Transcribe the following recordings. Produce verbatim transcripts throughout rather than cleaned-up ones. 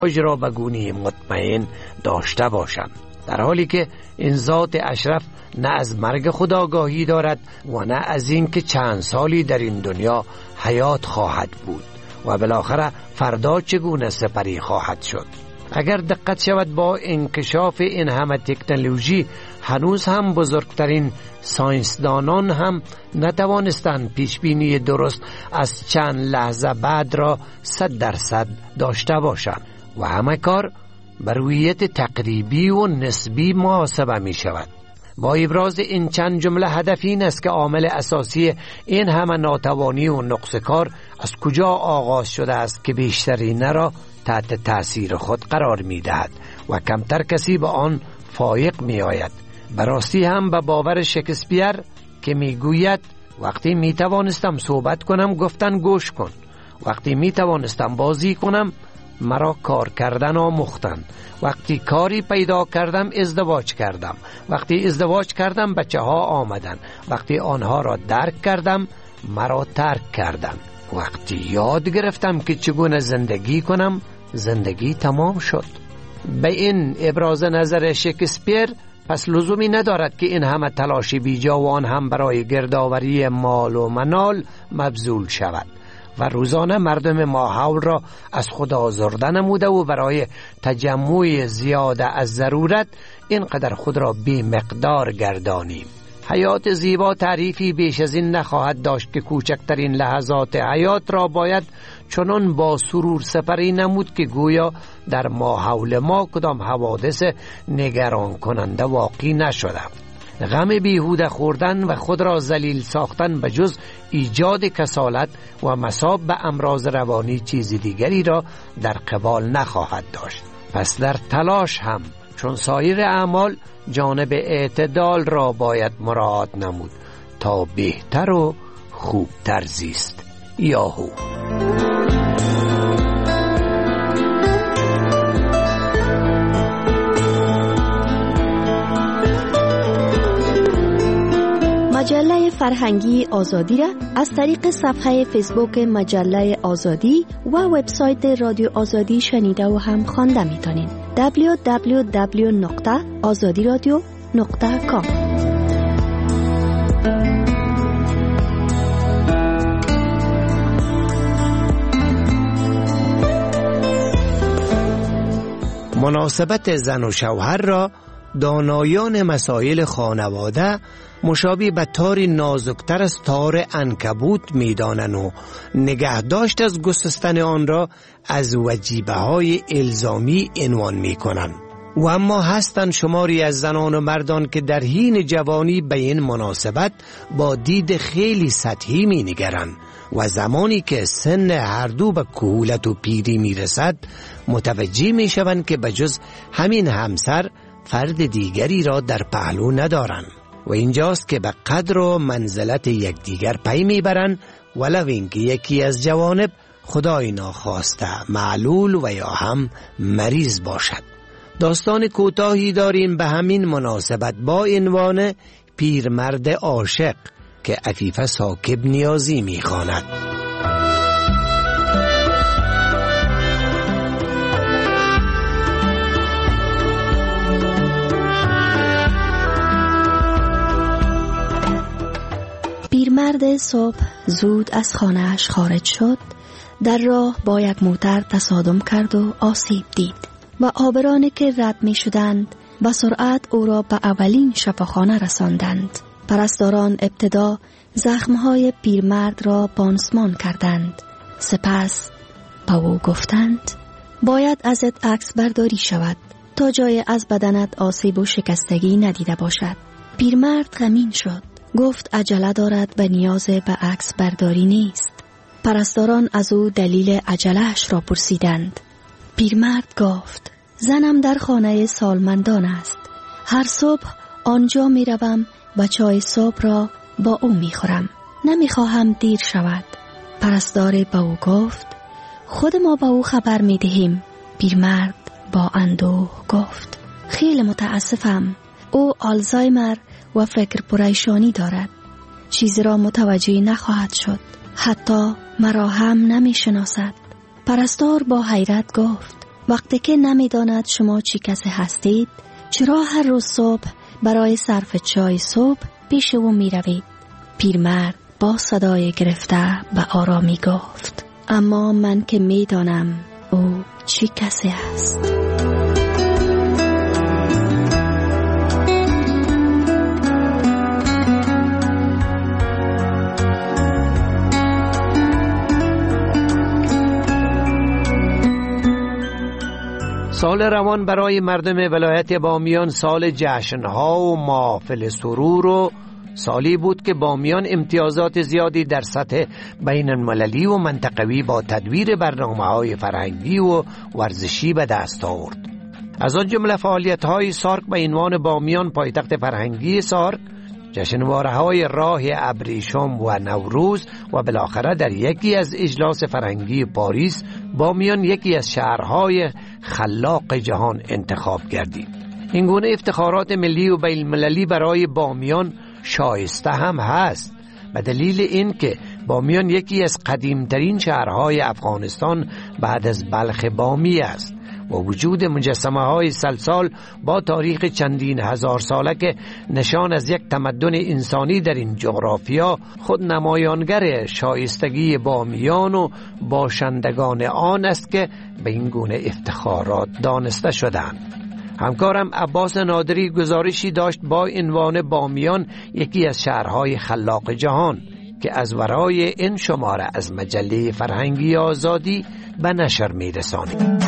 را به گونه مطمئن داشته باشند، در حالی که این ذات اشرف نه از مرگ خود آگاهی دارد و نه از این که چند سالی در این دنیا حیات خواهد بود و بالاخره فردا چگونه سپری خواهد شد. اگر دقت شود با انکشاف این همه تکنولوژی هنوز هم بزرگترین ساینسدانان هم نتوانستند پیشبینی درست از چند لحظه بعد را صد درصد داشته باشند و همه کار بر رویت تقریبی و نسبی محاسبه می شود. با ابراز این چند جمله هدف این است که عامل اساسی این همه ناتوانی و نقص کار از کجا آغاز شده است که بیشترین را تحت تأثیر خود قرار می دهد و کمتر کسی به آن فایق می آید. براستی هم به باور شکسپیر که می گوید وقتی می توانستم صحبت کنم گفتن گوش کن، وقتی می توانستم بازی کنم مرا کار کردن آموختن، وقتی کاری پیدا کردم ازدواج کردم، وقتی ازدواج کردم بچه ها آمدن، وقتی آنها را درک کردم مرا ترک کردن، وقتی یاد گرفتم که چگونه زندگی کنم زندگی تمام شد. به این ابراز نظر شکسپیر پس لزومی ندارد که این همه تلاش بیجا و آن هم برای گردآوری مال و منال مبذول شود و روزانه مردم ماحول را از خود آزرده نموده و برای تجمع زیاده از ضرورت اینقدر خود را بی مقدار گردانیم. حیات زیبا تعریفی بیش از این نخواهد داشت که کوچکترین لحظات حیات را باید چنان با سرور سپری نمود که گویا در ماحول ما کدام حوادث نگران کننده واقع نشده. غم بیهوده خوردن و خود را ذلیل ساختن به جز ایجاد کسالت و مصاب به امراض روانی چیز دیگری را در قبال نخواهد داشت. پس در تلاش هم چون سایر اعمال جانب اعتدال را باید مراعات نمود تا بهتر و خوبتر زیست. یاهو. مجله فرهنگی آزادی را از طریق صفحه فیسبوک مجله آزادی و وبسایت رادیو آزادی شنیده و هم خوانده میتونین. دبلیو دبلیو دبلیو نقطه آزادی رادیو نقطه کام. مناسبت زن و شوهر را دانایان مسائل خانواده مشابه به تار نازکتر از تار عنکبوت می‌دانند و نگهداشت از گسستن آن را از وجیبه های الزامی عنوان می‌کنند. و اما هستند شماری از زنان و مردان که در حین جوانی به این مناسبت با دید خیلی سطحی می‌نگرند و زمانی که سن هر دو به کهولت و پیری میرسد متوجه میشوند که بجز همین همسر فرد دیگری را در پهلو ندارند و اینجاست که به قدر و منزلت یکدیگر پی میبرند ولو اینکه یکی از جوانب خدای ناخواسته معلول و یا هم مریض باشد. داستان کوتاهی داریم به همین مناسبت با عنوان پیرمرد عاشق که عفیفه ساکب نیازی میخواند. پیرمرد صبح زود از خانه‌اش خارج شد. در راه با یک موتر تصادم کرد و آسیب دید و آبرانی که رد می شدند با سرعت او را به اولین شفاخانه رساندند. پرستاران ابتدا زخمهای پیرمرد را پانسمان کردند. سپس به او گفتند باید ازت عکس برداری شود تا جای از بدنت آسیب و شکستگی ندیده باشد. پیرمرد غمین شد. گفت عجله دارد و نیاز به عکس برداری نیست. پرستاران از او دلیل عجله‌اش را پرسیدند. پیرمرد گفت زنم در خانه سالمندان است. هر صبح آنجا می روم و چای صبح را با او می خورم. نمی خواهم دیر شود. پرستار با او گفت خود ما با او خبر می دهیم. پیرمرد با اندوه گفت خیلی متاسفم. او آلزایمر و فکر پریشانی دارد. چیزی را متوجه نخواهد شد. حتی مرا هم نمی شناسد. پرستار با حیرت گفت وقتی که نمیداند شما چی کسی هستید، چرا هر روز صبح برای صرف چای صبح پیش او می روید؟ پیرمرد با صدای گرفته به آرامی گفت: اما من که می دانم او چی کسی است. سال روان برای مردم ولایت بامیان سال جشنها و محافل سرور و سالی بود که بامیان امتیازات زیادی در سطح بین المللی و منطقوی با تدویر برنامه‌های فرهنگی و ورزشی به دست آورد. از آن جمله فعالیت‌های سارک به عنوان بامیان پایتخت فرهنگی سارک، جشنواره‌های راه ابریشم و نوروز و بالاخره در یکی از اجلاس فرهنگی پاریس بامیان یکی از شهرهای خلاق جهان انتخاب گردید. این گونه افتخارات ملی و بین المللی برای بامیان شایسته هم هست، به دلیل این که بامیان یکی از قدیمترین شهرهای افغانستان بعد از بلخ بامی است و وجود مجسمه های سلسال با تاریخ چندین هزار ساله که نشان از یک تمدن انسانی در این جغرافیا خود نمایانگر شایستگی بامیان و باشندگان آن است که به این گونه افتخارات دانسته شدند. همکارم عباس نادری گزارشی داشت با عنوان بامیان یکی از شهرهای خلاق جهان که از ورای این شماره از مجله فرهنگی آزادی به نشر می‌رسانید.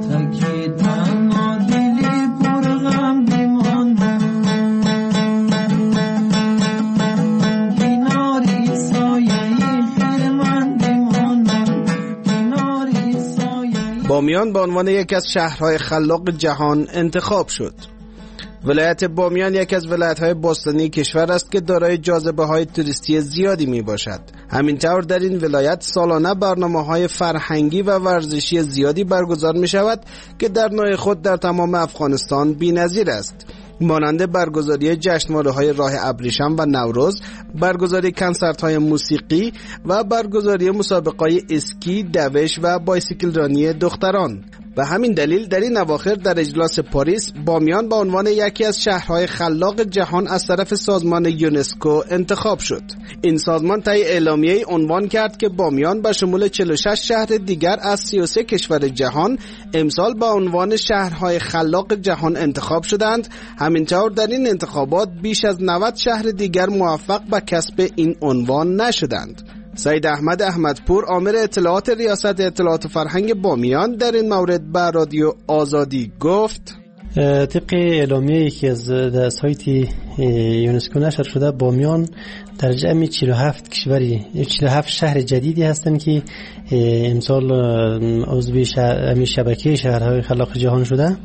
بامیان به عنوان یکی از شهرهای خلاق جهان انتخاب شد. ولایت بامیان یکی از ولایت‌های باستانی کشور است که دارای جاذبه‌های توریستی زیادی میباشد. همینطور در این ولایت سالانه برنامه‌های فرهنگی و ورزشی زیادی برگزار می‌شود که در نوع خود در تمام افغانستان بی‌نظیر است. مانند برگزاری جشنواره‌های راه ابریشم و نوروز، برگزاری کنسرت‌های موسیقی و برگزاری مسابقه‌های اسکی، دوش و بایسیکل رانی دختران. به همین دلیل در این اواخر در اجلاس پاریس بامیان به عنوان یکی از شهرهای خلاق جهان از طرف سازمان یونسکو انتخاب شد. این سازمان طی اعلامیه‌ای عنوان کرد که بامیان به شمول چهل و شش شهر دیگر از سی و سه کشور جهان امسال به عنوان شهرهای خلاق جهان انتخاب شدند. همینطور در این انتخابات بیش از نود شهر دیگر موفق به کسب این عنوان نشدند. سید احمد احمدپور آمر اطلاعات ریاست اطلاعات فرهنگ بامیان در این مورد به رادیو آزادی گفت: طبق اعلامیه‌ای که از سایت یونسکو نشر شده، بامیان در جمع چهل و هفت کشوری چهل و هفت شهر جدیدی هستند که امسال عضو شبکه شهرهای خلاق جهان شده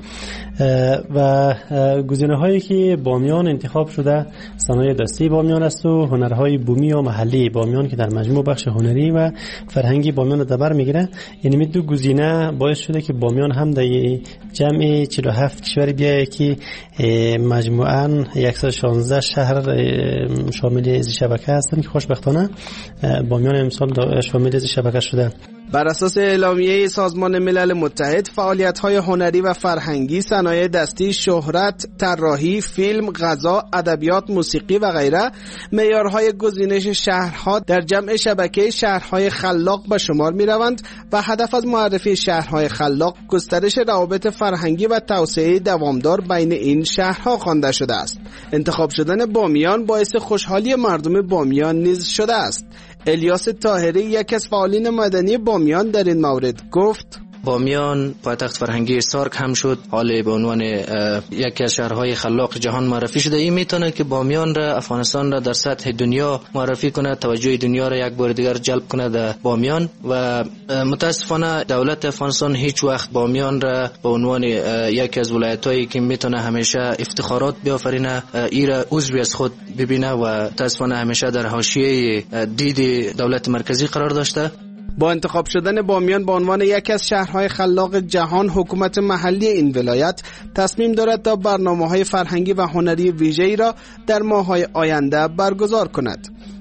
و گزینه‌هایی که بامیان انتخاب شده صنایع دستی بامیان است و هنرهای بومی و محلی بامیان که در مجموع بخش هنری و فرهنگی بامیان رو در بر میگیره. یعنی می دو گزینه باعث شده که بامیان هم در جمع چهل و هفت کشور بیایه که مجموعاً صد و شانزده شهر شامل این شبکه هستند که خوشبختانه بامیان امسال شامل این شبکه شده. بر اساس اعلامیه سازمان ملل متحد، فعالیت‌های هنری و فرهنگی، صنایع دستی، شهرت، طراحی، فیلم، غذا، ادبیات، موسیقی و غیره معیارهای گزینش شهرها در جمع شبکه شهرهای خلاق به شمار می‌روند و هدف از معرفی شهرهای خلاق گسترش روابط فرهنگی و توسعه دوامدار بین این شهرها خوانده شده است. انتخاب شدن بامیان باعث خوشحالی مردم بامیان نیز شده است. الیاس طاهری یک از فعالین مدنی بامیان در این مورد گفت: بامیان پایتخت فرهنگی سارک هم شد، حالا به عنوان یکی از شهرهای خلاق جهان معرفی شده. این میتونه که بامیان را، افغانستان را در سطح دنیا معرفی کنه، توجه دنیا را یک بار دیگر جلب کنه در بامیان و متاسفانه دولت افغانستان هیچ وقت بامیان را به عنوان یکی از ولایتایی که میتونه همیشه افتخارات بیافرینه ای را عضوی از خود ببینه و متاسفانه همیشه در حاشیه دید دولت مرکزی قرار داشته. با انتخاب شدن بامیان به عنوان یکی از شهرهای خلاق جهان، حکومت محلی این ولایت تصمیم دارد تا برنامه‌های فرهنگی و هنری ویژه‌ای را در ماه‌های آینده برگزار کند.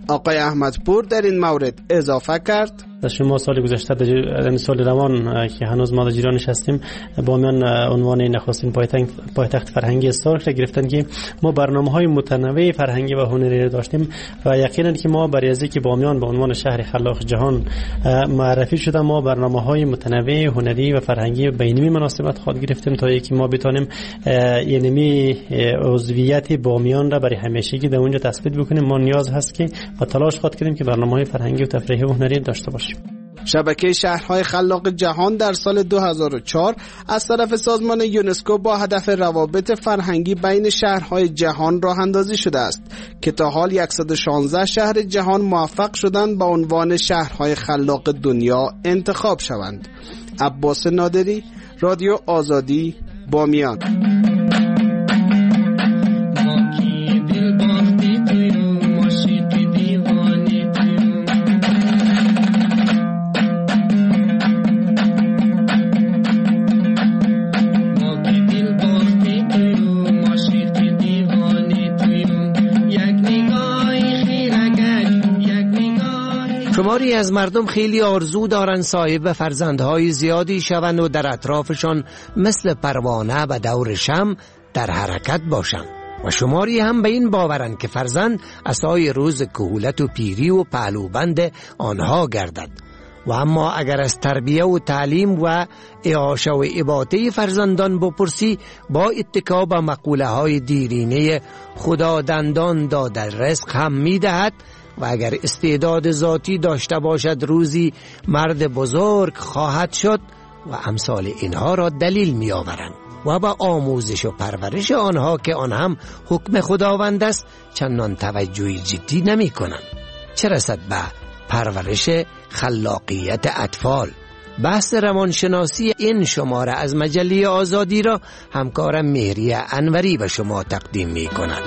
آقای احمدپور در این مورد اضافه کرد: در شما سال گذشته در سال روان که هنوز ما در جیرانش هستیم، بامیان عنوان نخستین پایتخت پایتخت فرهنگی سارک را گرفتن که ما برنامه‌های متنوع فرهنگی و هنری داشتیم و یقینا که ما برای از اینکه بامیان به عنوان شهر خلاق جهان معرفی شده، ما برنامه‌های متنوع هنری و فرهنگی بین‌المللی مناسبت خود گرفتیم تا اینکه ما بتونیم اینمی عضویت بامیان را برای همیشگی در اونجا تثبیت بکنیم. ما نیاز هست که با تلاش خود کنیم که برنامه‌های فرهنگی و تفریحی و هنری داشته باشیم. شبکه شهرهای خلاق جهان در سال دو هزار و چهار از طرف سازمان یونسکو با هدف روابط فرهنگی بین شهرهای جهان راه اندازی شده است که تا حال صد و شانزده شهر جهان موفق شدند با عنوان شهرهای خلاق دنیا انتخاب شوند. عباس نادری، رادیو آزادی، بامیان. شماری از مردم خیلی آرزو دارن صاحب فرزندهای زیادی شوند و در اطرافشان مثل پروانه و دور شمع در حرکت باشند و شماری هم به این باورند که فرزند عصای روز کهولت و پیری و پهلوبند آنها گردد. و اما اگر از تربیه و تعلیم و اعاشه و اباطه فرزندان بپرسی، با اتکا به مقوله های دیرینه خدا دندان داده رزق هم میدهد و اگر استعداد ذاتی داشته باشد روزی مرد بزرگ خواهد شد و امثال اینها را دلیل می آورند و با آموزش و پرورش آنها که آن هم حکم خداوند است چندان توجهی جدی نمی کنند، چه رسد به پرورش خلاقیت اطفال. بحث روانشناسی این شماره از مجله آزادی را همکارم مهری انوری به شما تقدیم می کند.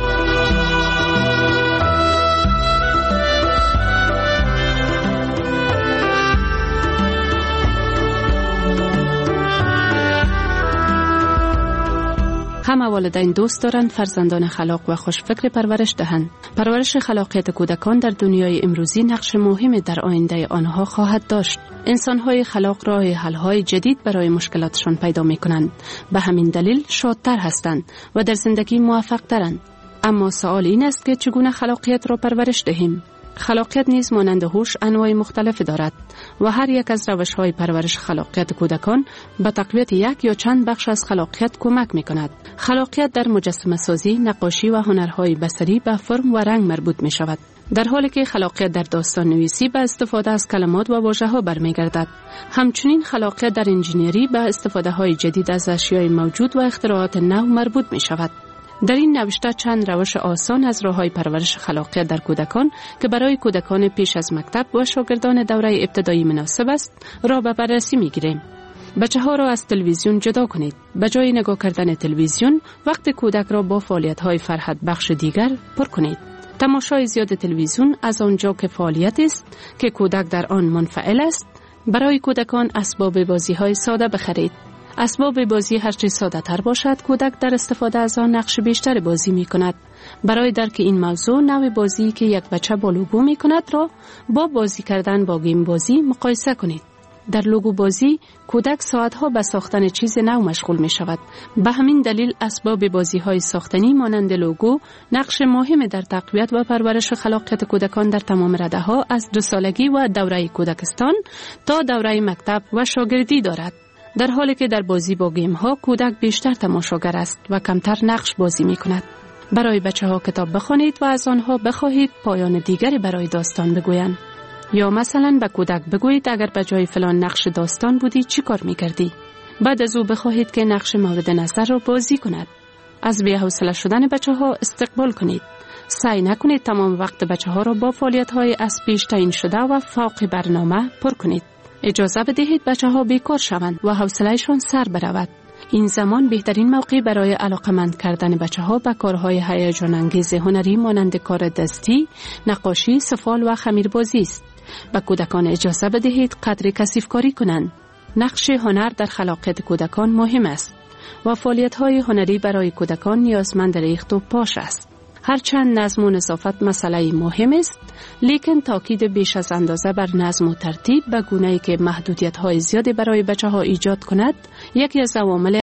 همه والدین دوست دارند فرزندان خلاق و خوشفکر پرورش دهند. پرورش خلاقیت کودکان در دنیای امروزی نقش مهمی در آینده آنها خواهد داشت. انسان‌های خلاق راه حل‌های جدید برای مشکلاتشان پیدا می‌کنند. به همین دلیل شادتر هستند و در زندگی موفق‌ترند. اما سوال این است که چگونه خلاقیت را پرورش دهیم؟ خلاقیت نیز مانند هوش انواع مختلف دارد و هر یک از روش‌های پرورش خلاقیت کودکان به تقویت یک یا چند بخش از خلاقیت کمک می‌کند. خلاقیت در مجسمه سازی، نقاشی و هنرهای بصری به فرم و رنگ مربوط می‌شود، در حالی که خلاقیت در داستان نویسی به استفاده از کلمات و واژه‌ها برمیگردد. همچنین خلاقیت در انجینری به استفاده‌های جدید از اشیاء موجود و اختراعات نو مربوط می‌شود. در این نوشته چند روش آسان از راه‌های پرورش خلاقیت در کودکان که برای کودکان پیش از مکتب و شاگردان دوره ابتدایی مناسب است را به بررسی می‌گیریم. بچه‌ها را از تلویزیون جدا کنید. به جای نگاه کردن تلویزیون، وقت کودک را با فعالیت‌های فرحت بخش دیگر پر کنید. تماشای زیاد تلویزیون از آنجا که فعالیت است که کودک در آن منفعل است، برای کودکان اسباب بازی‌های ساده بخرید. اسباب بازی هرچه ساده تر باشد، کودک در استفاده از آن نقش بیشتر بازی می کند. برای درک این موضوع، نوع بازی که یک بچه با لوگو می کند را با بازی کردن با گیم بازی مقایسه کنید. در لوگو بازی، کودک ساعتها به ساختن چیز نو مشغول می شود. به همین دلیل اسباب بازی های ساختنی مانند لوگو نقش مهم در تقویت و پرورش خلاقیت کودکان در تمام رده ها از دو سالگی و دوره کودکستان تا دوره مکتب و شاگردی دارد. در حالی که در بازی با گیم ها کودک بیشتر تماشاگر است و کمتر نقش بازی می کند. برای بچه ها کتاب بخوانید و از آنها بخواهید پایان دیگری برای داستان بگویند. یا مثلا به کودک بگویید اگر به جای فلان نقش داستان بودی چی کار می کردی؟ بعد از او بخواهید که نقش مورد نظر را بازی کند. از بی‌حوصله شدن بچه ها استقبال کنید. سعی نکنید تمام وقت بچه ها را با فعالیت های از پیش تعیین شده و فوق برنامه پر کنید. اجازه بدهید بچه ها بیکار شوند و حوصله‌شان سر برود. این زمان بهترین موقع برای علاقمند کردن بچه ها به کارهای هیجان انگیز هنری مانند کار دستی، نقاشی، سفال و خمیربازی است. به کودکان اجازه بدهید قدر کثیف کاری کنند. نقش هنر در خلاقیت کودکان مهم است و فعالیت‌های هنری برای کودکان نیازمند ریخت و پاش است. هرچند نظم و نظافت مسئله مهم است، لیکن تاکید بیش از اندازه بر نظم و ترتیب به گونه‌ای که محدودیت‌های زیادی برای بچه‌ها ایجاد کند، یکی از عوامل